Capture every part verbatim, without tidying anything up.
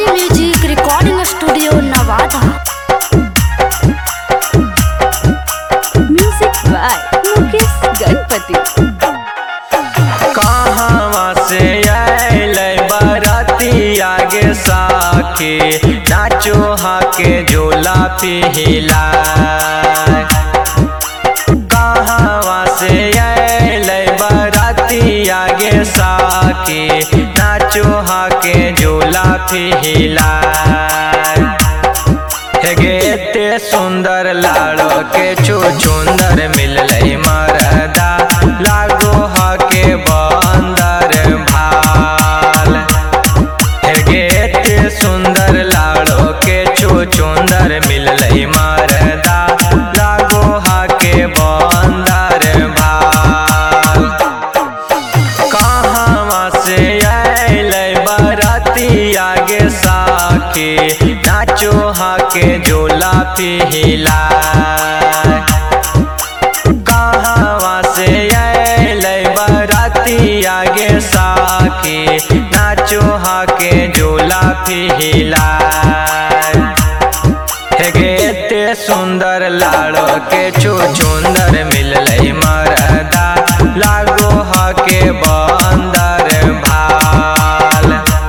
मवाली music recording studio Nawada. Music by Mukesh Ganpati. कहाँ से आइले बाराती आगे साके नाचो हाके झोला पिहिला। कहाँ से आइले बाराती आगे साके नाचो हाके झोला पिहिला। एते सुंदर लाड़ो के छो चुंदर मिललै मरदा लागो हाके बंदर भाल। एते सुंदर लाड़ो के छो चुंदर मिललै मरदा लागो हाके बंदर भाल। कहाँ से आइले बाराती आगे साके नाचो हाके झोला पिहिला। कहाँ से आइले बाराती आगे साके नाचो हाके झोला पिहिला। एते सुंदर लाड़ो के छो चुंदर मिललै मरदा लागो हाके बंदर भाल।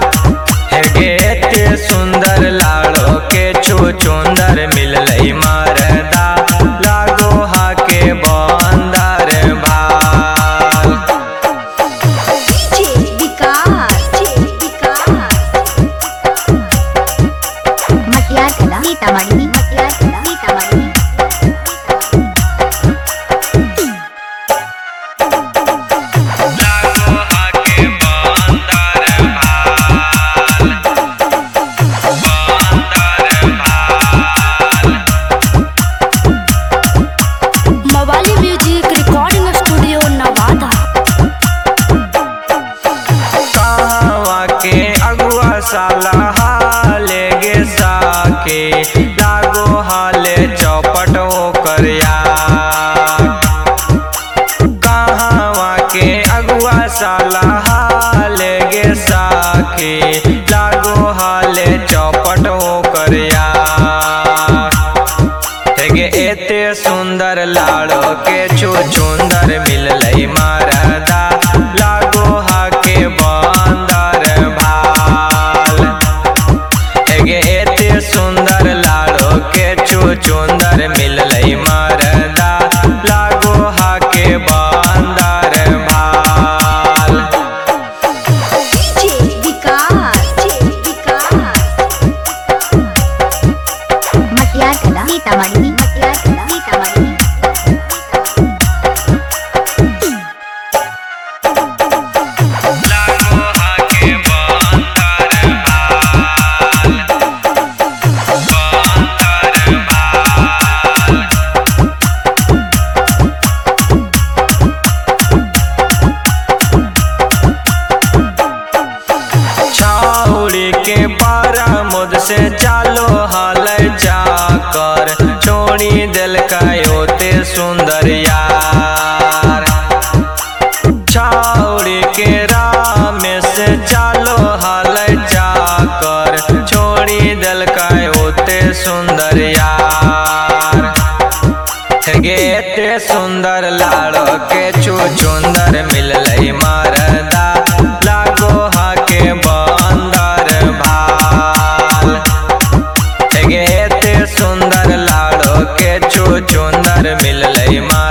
एते सुंदर लाड़ो के छो चुंदर मिललै मरदा लागो हाके बंदर भाल। मटियार कला सीतामढ़ी मटियार कला सीतामढ़ी। लागो हाके बंदर भाल बंदर भाल। मवाली म्यूजिक रिकॉर्डिंग स्टूडियो नवादा। कहाँ के अगुआ साला हाले गे साके लागो हाले चौपट ओकर यार। कहाँ के अगुआ साला हाले गे साके लागो हाले चौपट ओकर यार। हेगे एते सुंदर लाड़ो के छो चुंदर मिललै मरदा लागो हाके बंदर भाल। हेगे एते सुंदर लाड़ो के छो चुंदर मिललै मरदा लागो हाके बंदर भाल। मटियार कला सीतामढ़ी मटियार कला सीतामढ़ी। लागो हाके बंदर भाल बंदर भाल। छाउड़ी के पारा मुद से चालो हाल जाकर छोड़ी दिल का ओते सुंदर यार। छाउड़ी के राम से चालो हाल जाकर छोड़ी दिल का ओते सुंदर यार। एते सुंदर लाड़ो के छो चुंदर मिललै मरदा लागो हाके बंदर भाल। एते सुंदर लाड़ो के छो चुंदर मिललै मरदा